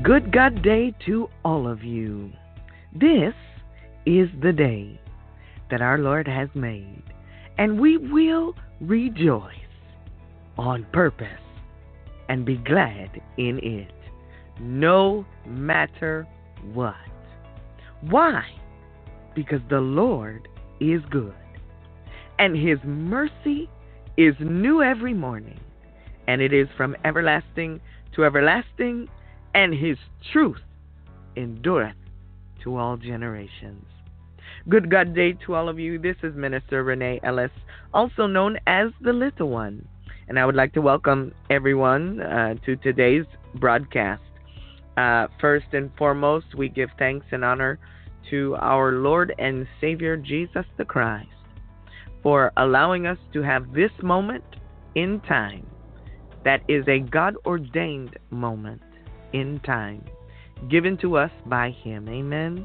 Good God Day to all of you. This is the day that our Lord has made, and we will rejoice on purpose and be glad in it, no matter what. Why? Because the Lord is good, and His mercy is new every morning, and it is from everlasting to everlasting, and His truth endureth to all generations. Good God Day to all of you. This is Minister Renee Ellis, also known as the Little One, and I would like to welcome everyone to today's broadcast. First and foremost, we give thanks and honor to our Lord and Savior Jesus the Christ for allowing us to have this moment in time that is a God-ordained moment in time given to us by Him. Amen.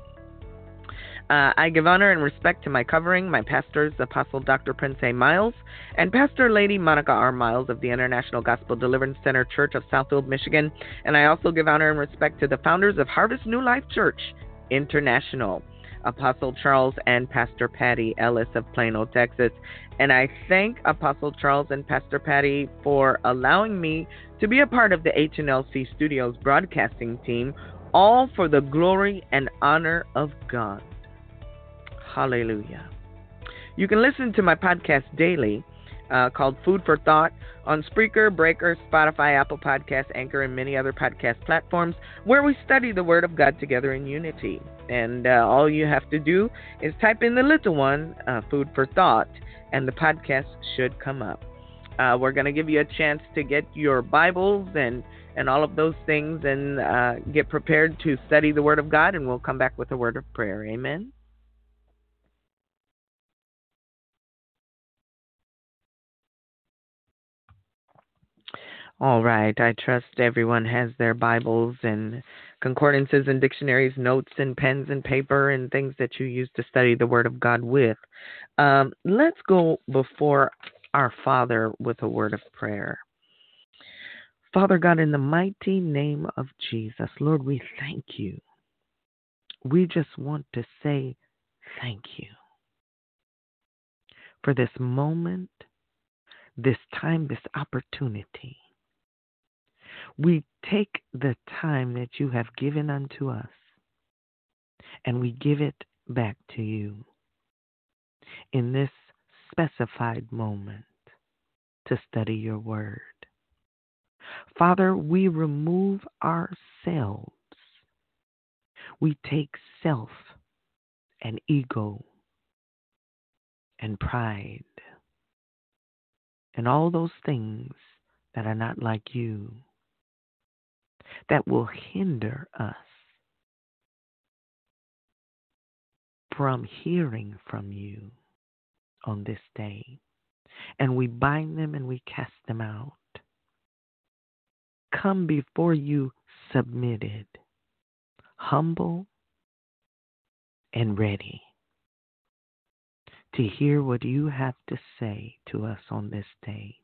I give honor and respect to my covering, my pastors, Apostle Dr. Prince A. Miles and Pastor Lady Monica R. Miles of the International Gospel Deliverance Center Church of Southfield, Michigan. And I also give honor and respect to the founders of Harvest New Life Church International, Apostle Charles and Pastor Patty Ellis of Plano, Texas. And I thank Apostle Charles and Pastor Patty for allowing me to be a part of the H&LC Studios broadcasting team, all for the glory and honor of God. Hallelujah. You can listen to my podcast daily called Food for Thought on Spreaker, Breaker, Spotify, Apple Podcasts, Anchor, and many other podcast platforms where we study the Word of God together in unity. And all you have to do is type in the little one, Food for Thought, and the podcast should come up. We're going to give you a chance to get your Bibles and all of those things and get prepared to study the Word of God, and we'll come back with a word of prayer. Amen. All right. I trust everyone has their Bibles and concordances and dictionaries, notes and pens and paper and things that you use to study the Word of God with. Let's go before our Father with a word of prayer. Father God, in the mighty name of Jesus, Lord, we thank you. We just want to say thank you for this moment, this time, this opportunity. We take the time that you have given unto us and we give it back to you in this specified moment to study your word. Father, we remove ourselves. We take self and ego and pride and all those things that are not like you, that will hinder us from hearing from you on this day. And we bind them and we cast them out. Come before you submitted, humble and ready to hear what you have to say to us on this day,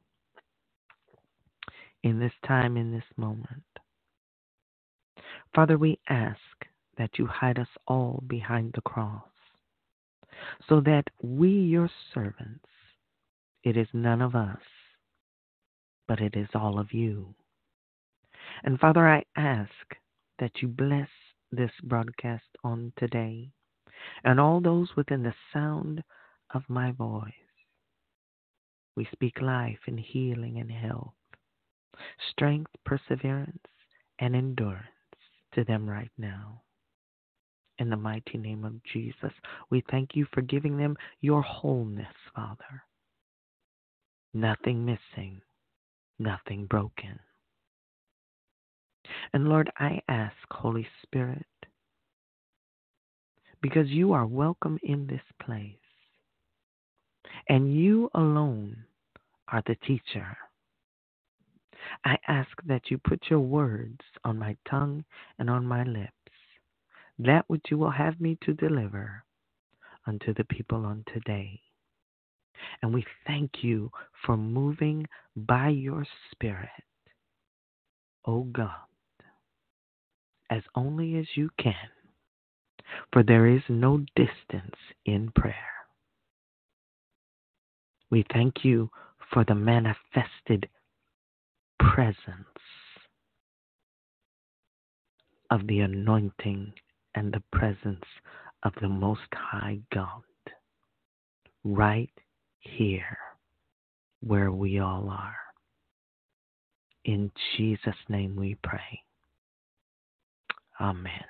in this time, in this moment. Father, we ask that you hide us all behind the cross, so that we, your servants, it is none of us, but it is all of you. And Father, I ask that you bless this broadcast on today and all those within the sound of my voice. We speak life and healing and health, strength, perseverance, and endurance to them right now. In the mighty name of Jesus, we thank you for giving them your wholeness, Father. Nothing missing, nothing broken. And Lord, I ask, Holy Spirit, because you are welcome in this place, and you alone are the teacher, I ask that you put your words on my tongue and on my lips, that which you will have me to deliver unto the people on today. And we thank you for moving by your Spirit, O God, as only as you can, for there is no distance in prayer. We thank you for the manifested presence of the anointing and the presence of the Most High God right here where we all are. In Jesus' name we pray. Amen.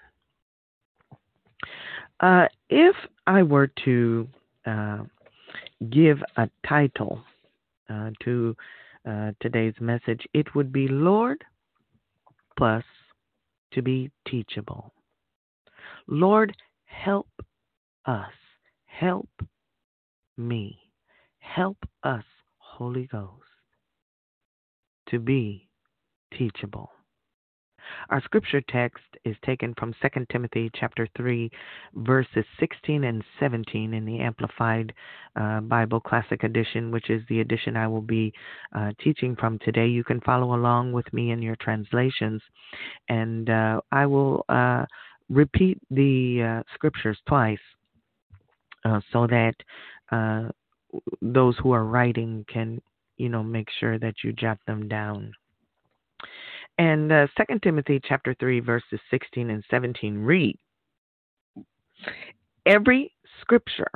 If I were to give a title to today's message, it would be Lord plus to be teachable. Lord, help us. Help me. Help us, Holy Ghost, to be teachable. Our scripture text is taken from 2 Timothy chapter 3, verses 16 and 17 in the Amplified Bible Classic Edition, which is the edition I will be teaching from today. You can follow along with me in your translations, and I will repeat the scriptures twice so that those who are writing can, make sure that you jot them down. And 2 Timothy chapter 3, verses 16 and 17 read, Every scripture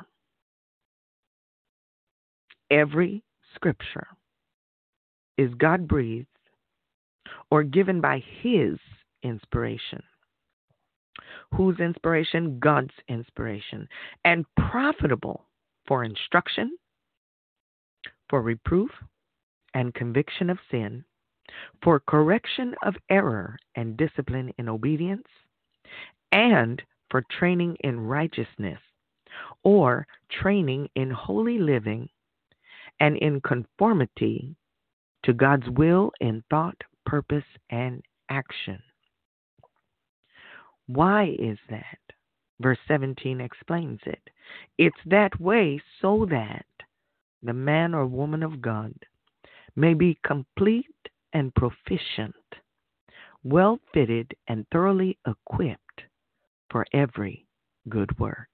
is God-breathed or given by His inspiration. Whose inspiration? God's inspiration. And profitable for instruction, for reproof and conviction of sin, for correction of error and discipline in obedience, and for training in righteousness, or training in holy living and in conformity to God's will in thought, purpose, and action. Why is that? Verse 17 explains it. It's that way so that the man or woman of God may be complete and proficient, well fitted and thoroughly equipped for every good work.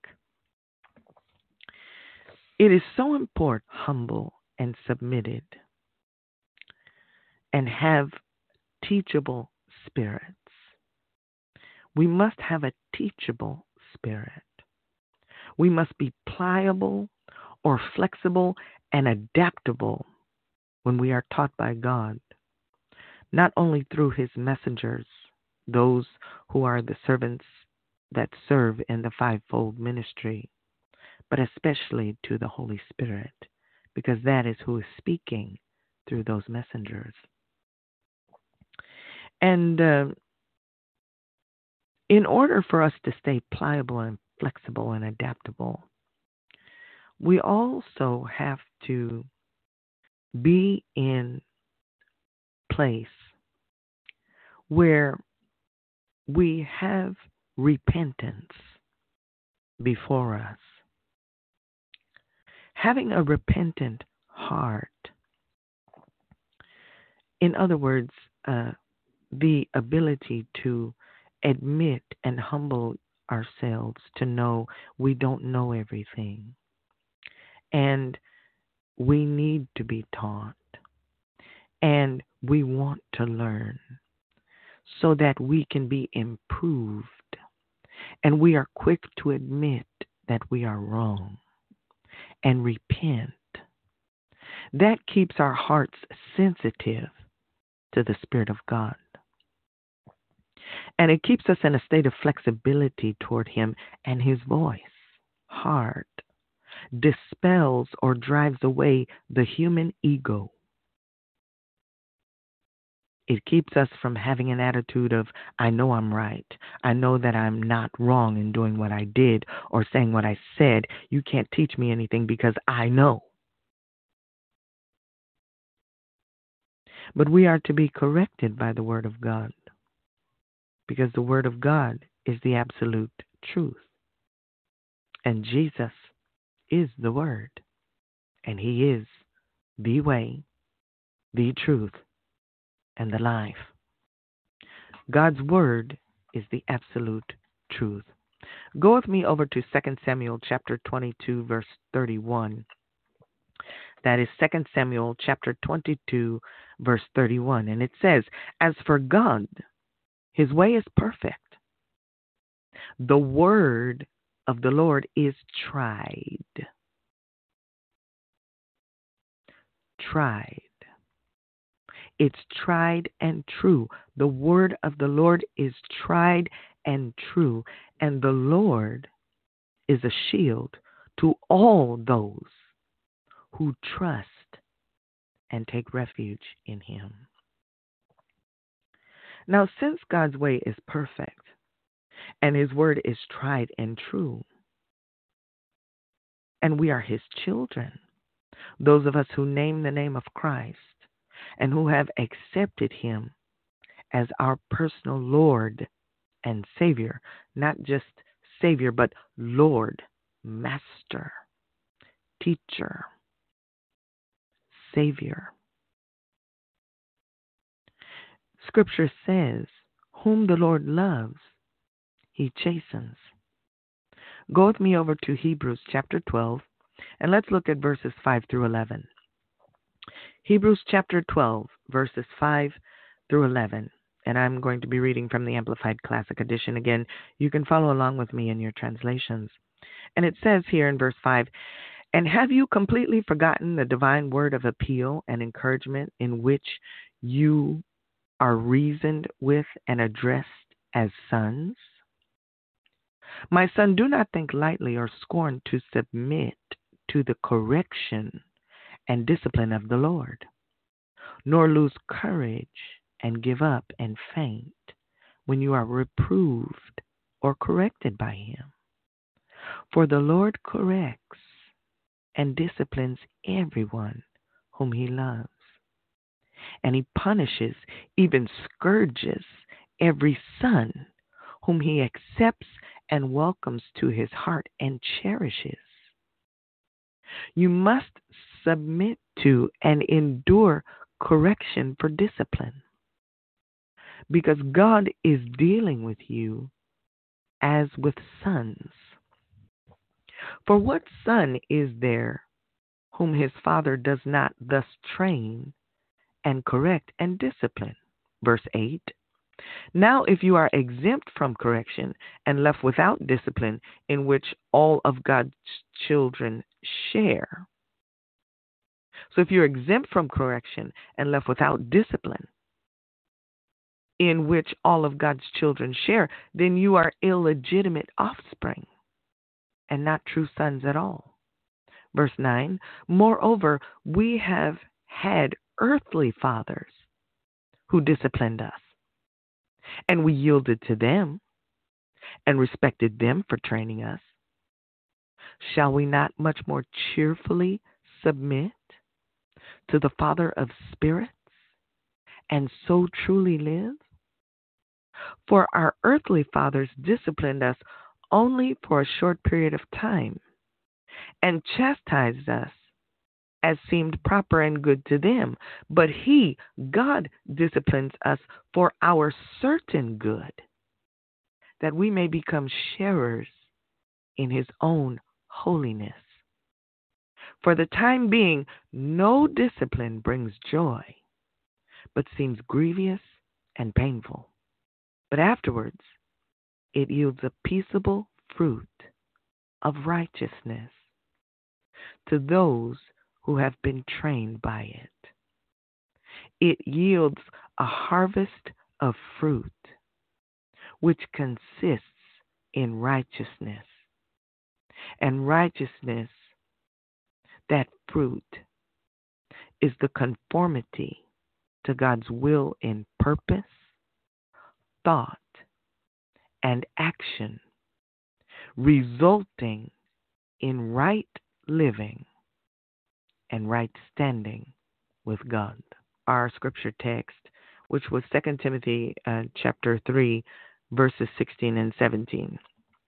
It is so important, humble and submitted, and have teachable spirits. We must have a teachable spirit. We must be pliable or flexible and adaptable when we are taught by God, not only through His messengers, those who are the servants that serve in the fivefold ministry, but especially to the Holy Spirit, because that is who is speaking through those messengers. And in order for us to stay pliable and flexible and adaptable, we also have to be in place where we have repentance before us. Having a repentant heart, in other words, the ability to admit and humble ourselves to know we don't know everything. And we need to be taught. And we want to learn so that we can be improved. And we are quick to admit that we are wrong and repent. That keeps our hearts sensitive to the Spirit of God. And it keeps us in a state of flexibility toward Him and His voice. Heart dispels or drives away the human ego. It keeps us from having an attitude of, I know I'm right. I know that I'm not wrong in doing what I did or saying what I said. You can't teach me anything because I know. But we are to be corrected by the Word of God, because the Word of God is the absolute truth. And Jesus is the Word. And He is the way, the truth, and the life. God's Word is the absolute truth. Go with me over to 2 Samuel chapter 22, verse 31. That is 2 Samuel chapter 22, verse 31. And it says, "As for God, his way is perfect. The word of the Lord is tried." Tried. It's tried and true. The word of the Lord is tried and true. And the Lord is a shield to all those who trust and take refuge in him. Now, since God's way is perfect and his word is tried and true, and we are his children, those of us who name the name of Christ and who have accepted him as our personal Lord and Savior, not just Savior, but Lord, Master, Teacher, Savior. Scripture says, "Whom the Lord loves, he chastens." Go with me over to Hebrews chapter 12, and let's look at verses 5 through 11. Hebrews chapter 12, verses 5 through 11. And I'm going to be reading from the Amplified Classic Edition again. You can follow along with me in your translations. And it says here in verse 5, "And have you completely forgotten the divine word of appeal and encouragement in which you are reasoned with and addressed as sons? My son, do not think lightly or scorn to submit to the correction and discipline of the Lord, nor lose courage and give up and faint when you are reproved or corrected by him. For the Lord corrects and disciplines everyone whom he loves, and he punishes, even scourges, every son whom he accepts and welcomes to his heart and cherishes. You must submit to and endure correction for discipline, because God is dealing with you as with sons. For what son is there whom his father does not thus train and correct and discipline?" Verse 8, "Now if you are exempt from correction and left without discipline, in which all of God's children share." So if you're exempt from correction and left without discipline, in which all of God's children share, then you are illegitimate offspring and not true sons at all. Verse 9, "Moreover, we have had earthly fathers who disciplined us, and we yielded to them and respected them for training us. Shall we not much more cheerfully submit to the Father of spirits and so truly live? For our earthly fathers disciplined us only for a short period of time and chastised us as seemed proper and good to them. But he, God, disciplines us for our certain good, that we may become sharers in his own holiness. For the time being, no discipline brings joy, but seems grievous and painful. But afterwards, it yields a peaceable fruit of righteousness to those who have been trained by it. It yields a harvest of fruit, which consists in righteousness. And righteousness, that fruit, is the conformity to God's will in purpose, thought, and action, resulting in right living and right standing with God. Our scripture text, which was 2 Timothy chapter 3, verses 16 and 17.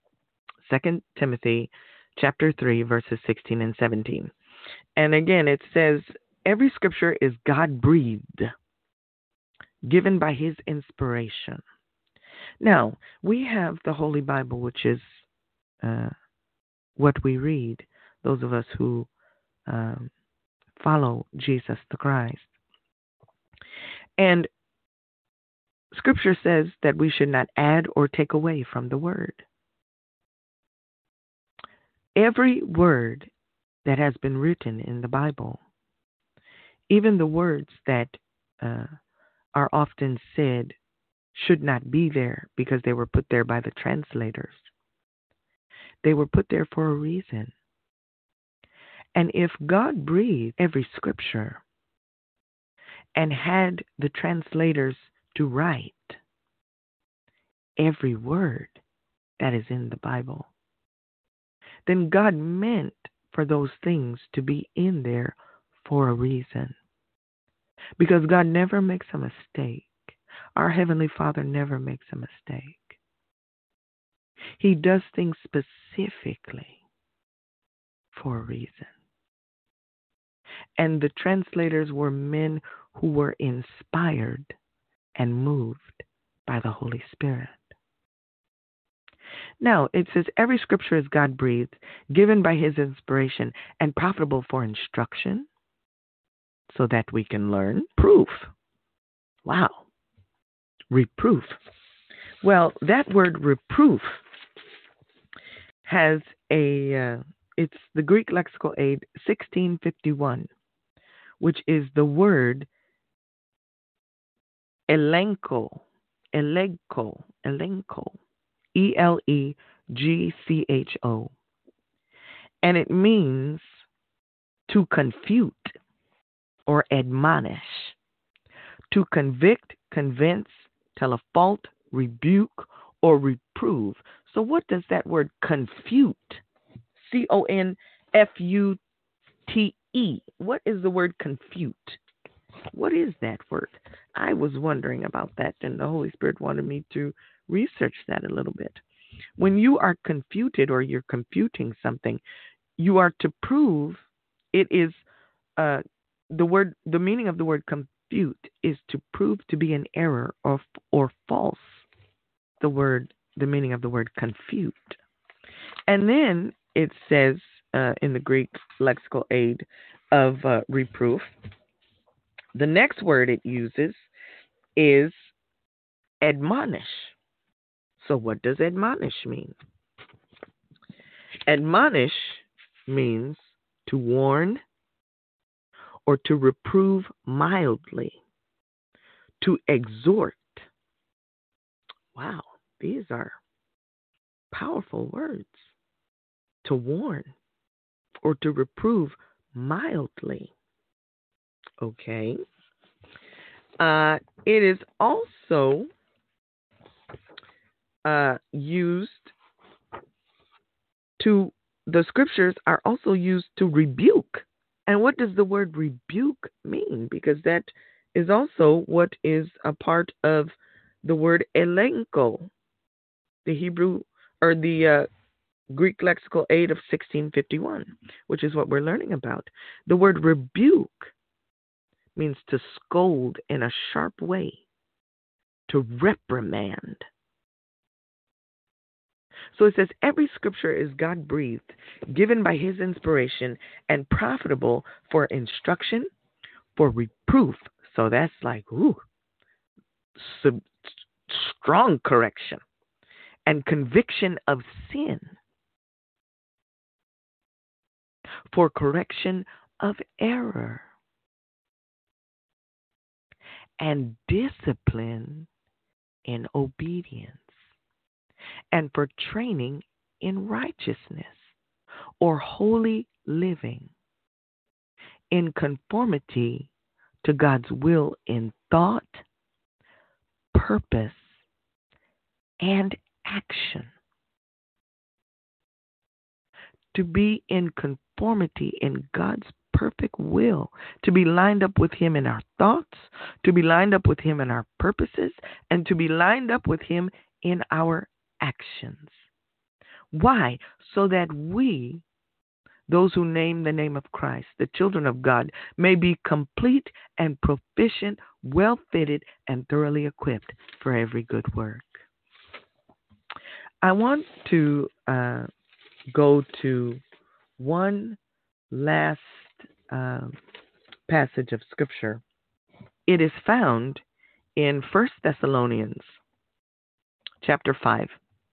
2 Timothy chapter 3, verses 16 and 17. And again, it says, every scripture is God-breathed, given by his inspiration. Now, we have the Holy Bible, which is what we read, those of us who follow Jesus the Christ. And Scripture says that we should not add or take away from the Word. Every word that has been written in the Bible, even the words that are often said should not be there because they were put there by the translators. They were put there for a reason. And if God breathed every scripture and had the translators to write every word that is in the Bible, then God meant for those things to be in there for a reason. Because God never makes a mistake. Our Heavenly Father never makes a mistake. He does things specifically for a reason. And the translators were men who were inspired and moved by the Holy Spirit. Now, it says, every scripture is God-breathed, given by His inspiration, and profitable for instruction, so that we can learn. Proof. Wow. Reproof. Well, that word reproof has it's the Greek lexical aid 1651, which is the word elenko, ELEGCHO. And it means to confute or admonish, to convict, convince, tell a fault, rebuke, or reprove. So what does that word confute, CONFUTE, what is the word confute? What is that word? I was wondering about that, and the Holy Spirit wanted me to research that a little bit. When you are confuted or you're confuting something, you are to prove it is the meaning of the word confute is to prove to be an error or false. The meaning of the word confute. And then it says in the Greek lexical aid of reproof, the next word it uses is admonish. So what does admonish mean? Admonish means to warn or to reprove mildly, to exhort. Wow, these are powerful words. To warn or to reprove mildly. Okay. It is also used to, the scriptures are also used to rebuke. And what does the word rebuke mean? Because that is also what is a part of the word elenko, the Hebrew or the Greek lexical aid of 1651, which is what we're learning about. The word rebuke means to scold in a sharp way, to reprimand. So it says every scripture is God-breathed, given by His inspiration, and profitable for instruction, for reproof. So that's like, strong correction, and conviction of sin, for correction of error, and discipline in obedience, and for training in righteousness or holy living, in conformity to God's will in thought, purpose, and action. To be in conformity in God's perfect will, to be lined up with Him in our thoughts, to be lined up with Him in our purposes, and to be lined up with Him in our actions. Why? So that we, those who name the name of Christ, the children of God, may be complete and proficient, well-fitted, and thoroughly equipped for every good work. I want to go to one last uh, passage of Scripture. It is found in 1 Thessalonians chapter 5.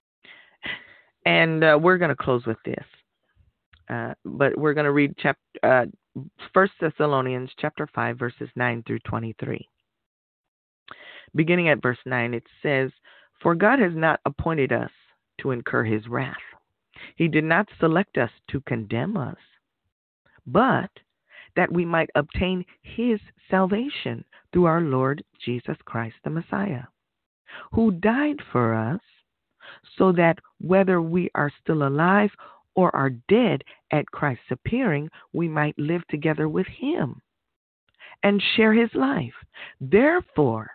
And we're going to close with this. But we're going to read 1 Thessalonians chapter 5, verses 9 through 23. Beginning at verse 9, it says, "For God has not appointed us to incur his wrath. He did not select us to condemn us, but that we might obtain his salvation through our Lord Jesus Christ the Messiah, who died for us, so that whether we are still alive or are dead at Christ's appearing, we might live together with him and share his life. Therefore,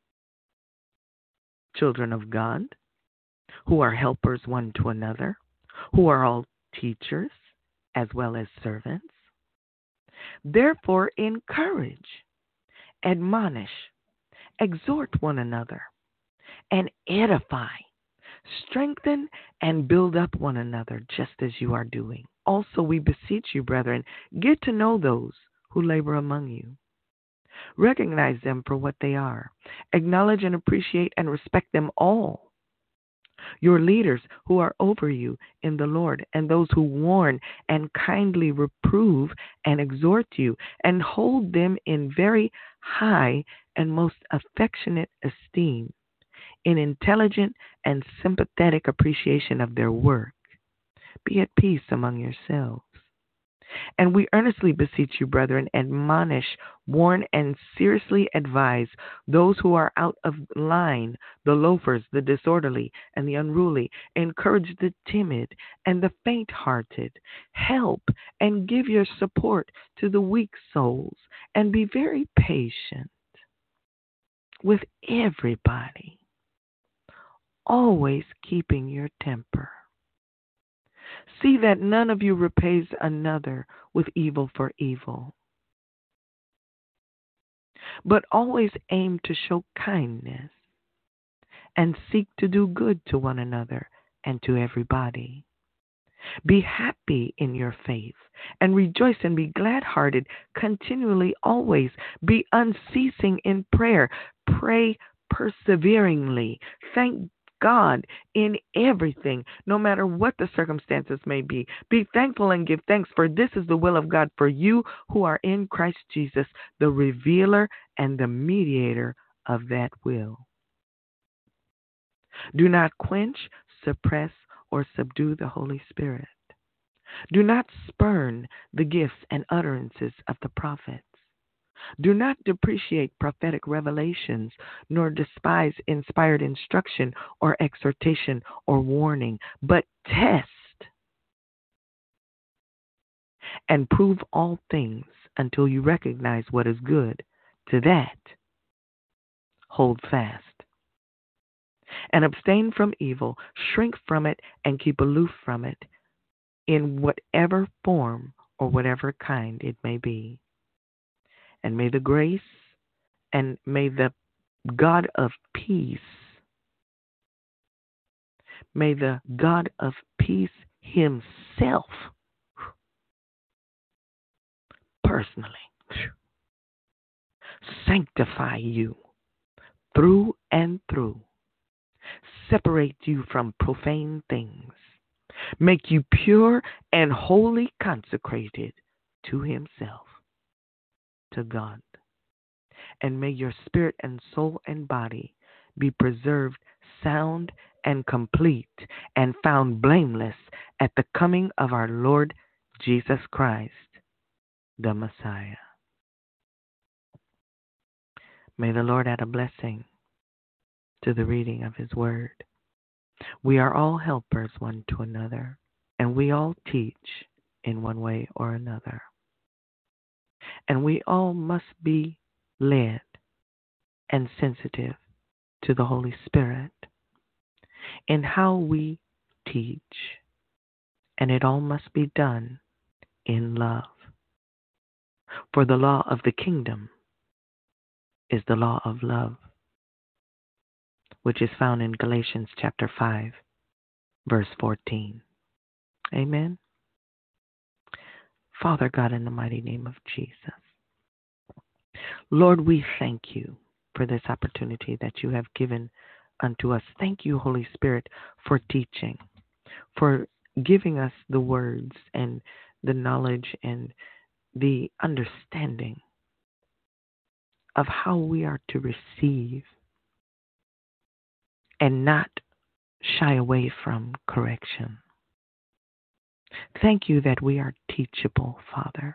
children of God, who are helpers one to another, who are all teachers as well as servants, therefore encourage, admonish, exhort one another, and edify, strengthen, and build up one another, just as you are doing. Also, we beseech you, brethren, get to know those who labor among you. Recognize them for what they are. Acknowledge and appreciate and respect them all. Your leaders who are over you in the Lord, and those who warn and kindly reprove and exhort you, and hold them in very high and most affectionate esteem, in intelligent and sympathetic appreciation of their work. Be at peace among yourselves. And we earnestly beseech you, brethren, admonish, warn, and seriously advise those who are out of line, the loafers, the disorderly, and the unruly. Encourage the timid and the faint-hearted. Help and give your support to the weak souls, and be very patient with everybody, always keeping your temper. See that none of you repays another with evil for evil, but always aim to show kindness and seek to do good to one another and to everybody. Be happy in your faith and rejoice and be glad-hearted continually always. Be unceasing in prayer. Pray perseveringly. Thank God in everything, no matter what the circumstances may be. Be thankful and give thanks, for this is the will of God for you who are in Christ Jesus, the revealer and the mediator of that will. Do not quench, suppress, or subdue the Holy Spirit. Do not spurn the gifts and utterances of the prophets. Do not depreciate prophetic revelations, nor despise inspired instruction or exhortation or warning, but test and prove all things until you recognize what is good. To that, hold fast. And abstain from evil, shrink from it, and keep aloof from it, in whatever form or whatever kind it may be. And may the grace and may the God of peace, may the God of peace himself personally sanctify you through and through, separate you from profane things, make you pure and wholly consecrated to himself, to God. And may your spirit and soul and body be preserved sound and complete and found blameless at the coming of our Lord Jesus Christ, the Messiah. May the Lord add a blessing to the reading of his word. We are all helpers one to another, and we all teach in one way or another. And we all must be led and sensitive to the Holy Spirit in how we teach. And it all must be done in love. For the law of the kingdom is the law of love, which is found in Galatians chapter 5, verse 14. Amen. Father God, in the mighty name of Jesus, Lord, we thank you for this opportunity that you have given unto us. Thank you, Holy Spirit, for teaching, for giving us the words and the knowledge and the understanding of how we are to receive and not shy away from correction. Thank you that we are teachable, Father.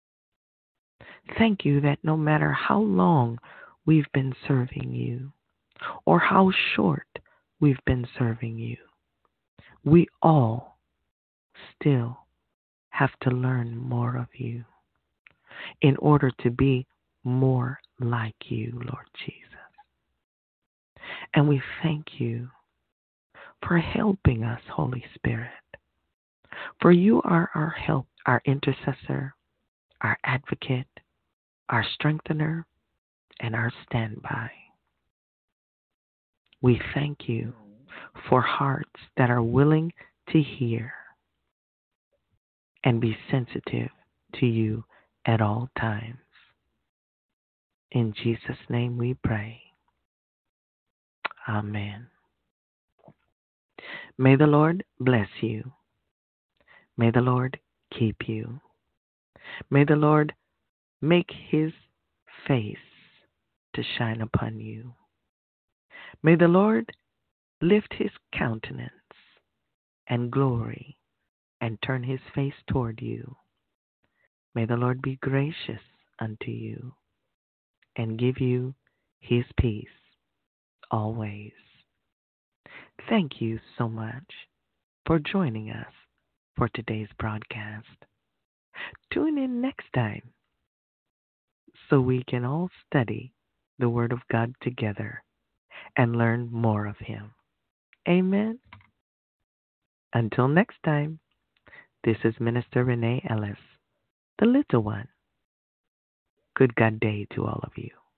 Thank you that no matter how long we've been serving you or how short we've been serving you, we all still have to learn more of you in order to be more like you, Lord Jesus. And we thank you for helping us, Holy Spirit. For you are our help, our intercessor, our advocate, our strengthener, and our standby. We thank you for hearts that are willing to hear and be sensitive to you at all times. In Jesus' name we pray. Amen. May the Lord bless you. May the Lord keep you. May the Lord make his face to shine upon you. May the Lord lift his countenance and glory and turn his face toward you. May the Lord be gracious unto you and give you his peace always. Thank you so much for joining us for today's broadcast. Tune in next time so we can all study the Word of God together and learn more of him. Amen. Until next time, this is Minister Renee Ellis, the little one. Good God day to all of you.